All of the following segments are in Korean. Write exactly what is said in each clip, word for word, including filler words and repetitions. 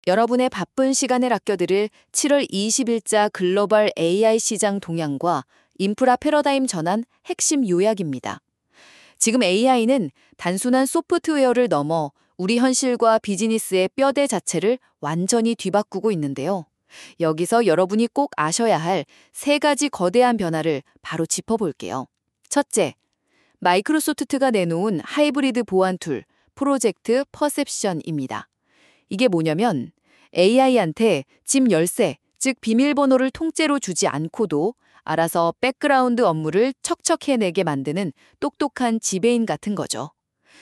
여러분의 바쁜 시간을 아껴드릴 칠월 이십일자 글로벌 에이아이 시장 동향과 인프라 패러다임 전환 핵심 요약입니다. 지금 에이아이는 단순한 소프트웨어를 넘어 우리 현실과 비즈니스의 뼈대 자체를 완전히 뒤바꾸고 있는데요. 여기서 여러분이 꼭 아셔야 할 세 가지 거대한 변화를 바로 짚어볼게요. 첫째, 마이크로소프트가 내놓은 하이브리드 보안 툴 프로젝트 퍼셉션입니다. 이게 뭐냐면 에이아이한테 집 열쇠, 즉 비밀번호를 통째로 주지 않고도 알아서 백그라운드 업무를 척척 해내게 만드는 똑똑한 지배인 같은 거죠.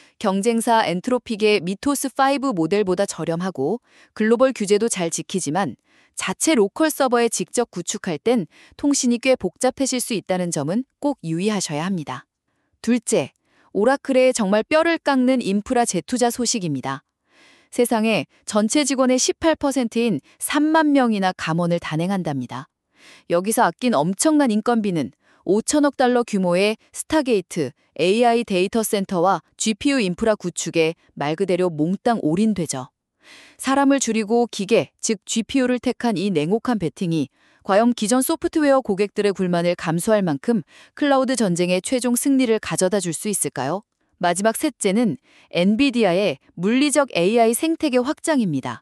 경쟁사 엔트로픽의 미토스 오 모델보다 저렴하고 글로벌 규제도 잘 지키지만 자체 로컬 서버에 직접 구축할 땐 통신이 꽤 복잡해질 수 있다는 점은 꼭 유의하셔야 합니다. 둘째, 오라클의 정말 뼈를 깎는 인프라 재투자 소식입니다. 세상에 전체 직원의 십팔 퍼센트인 삼만 명이나 감원을 단행한답니다. 여기서 아낀 엄청난 인건비는 오천억 달러 규모의 스타게이트, 에이아이 데이터 센터와 지피유 인프라 구축에 말 그대로 몽땅 올인되죠. 사람을 줄이고 기계, 즉 지피유를 택한 이 냉혹한 베팅이 과연 기존 소프트웨어 고객들의 불만을 감수할 만큼 클라우드 전쟁의 최종 승리를 가져다 줄 수 있을까요? 마지막 셋째는 엔비디아의 물리적 에이아이 생태계 확장입니다.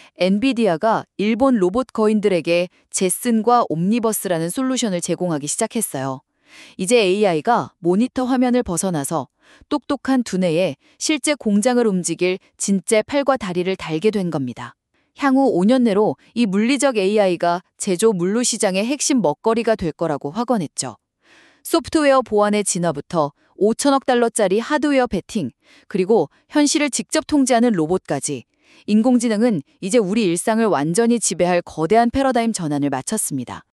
엔비디아가 일본 로봇 거인들에게 제슨과 옴니버스라는 솔루션을 제공하기 시작했어요. 이제 에이아이가 모니터 화면을 벗어나서 똑똑한 두뇌에 실제 공장을 움직일 진짜 팔과 다리를 달게 된 겁니다. 향후 오 년 내로 이 물리적 에이아이가 제조 물류 시장의 핵심 먹거리가 될 거라고 확언했죠. 소프트웨어 보안의 진화부터 오천억 달러짜리 하드웨어 베팅, 그리고 현실을 직접 통제하는 로봇까지 인공지능은 이제 우리 일상을 완전히 지배할 거대한 패러다임 전환을 마쳤습니다.